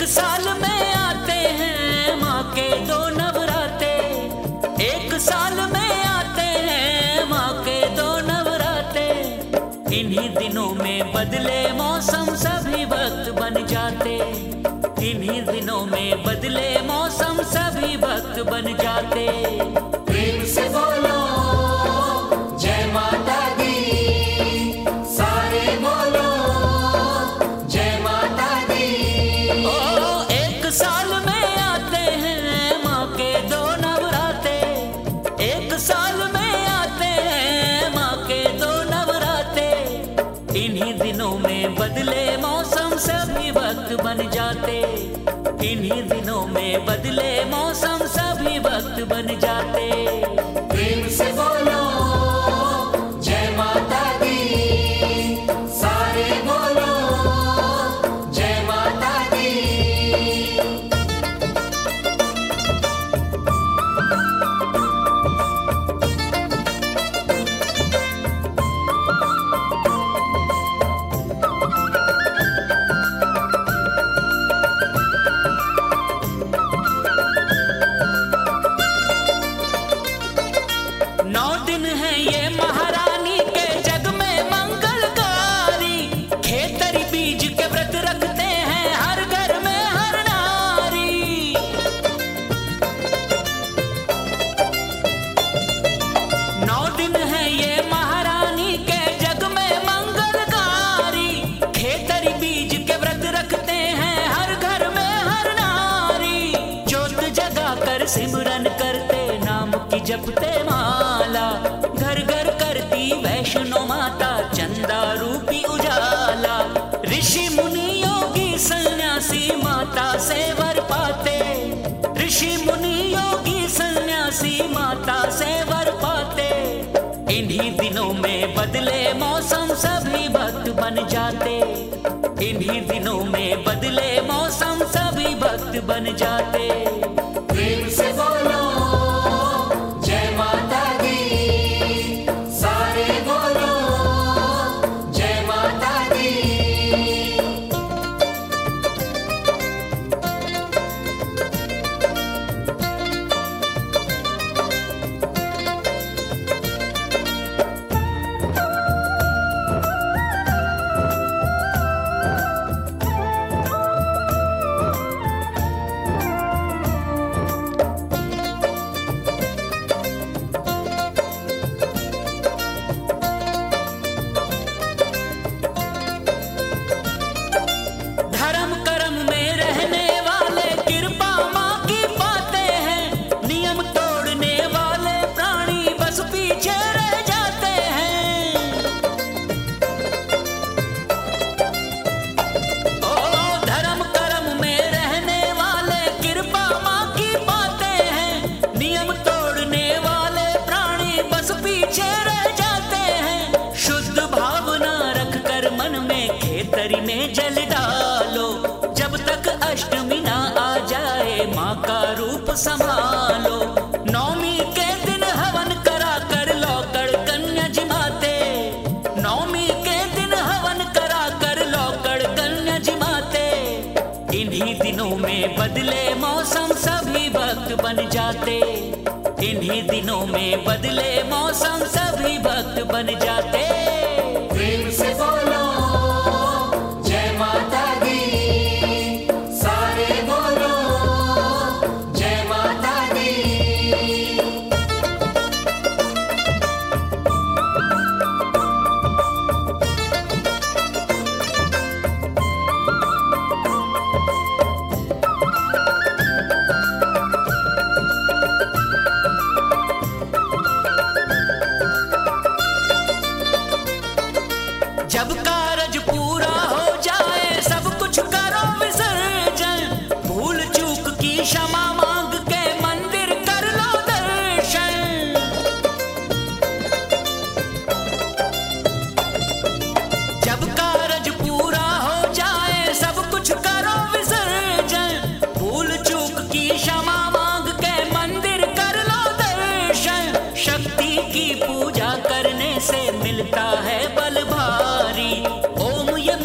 साल में आते हैं माँ के दो नवराते, एक साल में आते हैं माँ के दो नवराते। इन्हीं दिनों में बदले मौसम सभी वक्त बन जाते, इन्हीं दिनों में बदले मौसम सभी वक्त बन जाते। प्रेम से बोलो जय माता दी, सारे बोलो जय माता दी। ओ एक साल में आते हैं माँ के दो नवराते, एक साल में आते हैं माँ के दो नवराते। इन्हीं दिनों में बदले मौसम सभी वक्त बन जाते, इन्हीं दिनों में बदले मौसम सभी वक्त बन जाते। प्रेम से बोलो जय माता दी, सारे बोलो जय माता दी। सिमरन करते नाम की जपते माला, घर घर करती वैष्णो माता चंदा रूपी उजाला। ऋषि मुनि योगी सन्यासी माता से वर पाते, ऋषि मुनि योगी सन्यासी माता से वर पाते। इन्हीं दिनों में बदले मौसम सभी भक्त बन जाते, इन्हीं दिनों में बदले मौसम सभी भक्त बन जाते। प्रेम से बोलो जय माता दी, सारे बोलो जय माता दी। खेतरी में जल डालो, जब तक अष्टमी ना आ जाए माँ का रूप संभालो। नौमी के दिन हवन करा कर लौकड़ कन्या जिमाते, नौमी के दिन हवन करा कर लौकड़ कन्या जिमाते। इन्हीं दिनों में बदले मौसम सभी भक्त बन जाते, इन्हीं दिनों में बदले मौसम सभी भक्त बन जाते। प्रेम से बोलो जय माता दी, सारे बोलो जय माता दी।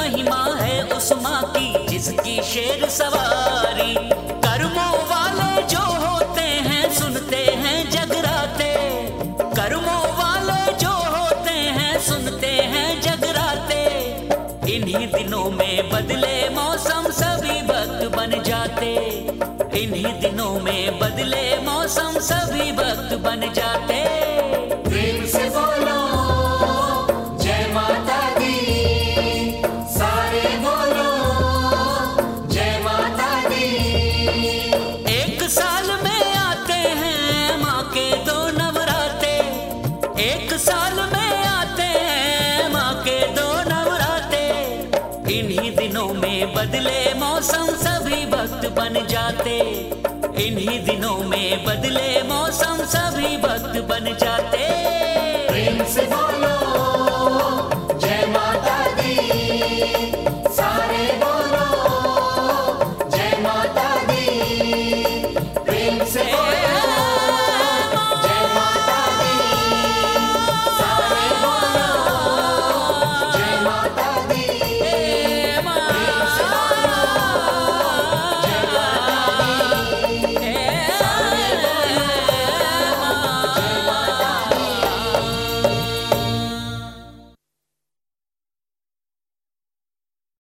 महिमा है उस माँ की जिसकी शेर सवारी। कर्मों वाले जो होते हैं सुनते हैं जगराते, कर्मों वाले जो होते हैं सुनते हैं जगराते। इन्हीं दिनों में बदले मौसम सभी भक्त बन जाते, इन्हीं दिनों में बदले मौसम सभी भक्त बन जाते। प्रेम से बोलो जय माता दी, सारे बोलो जय माता दी। एक साल में आते हैं माँ के दो नवराते, एक साल में आते हैं माँ के दो नवराते। इन्हीं दिनों में बदले मौसम सभी भक्त बन जाते, इन्हीं दिनों में बदले मौसम सभी भक्त बन जाते। प्रेम से बोलो जय माता दी।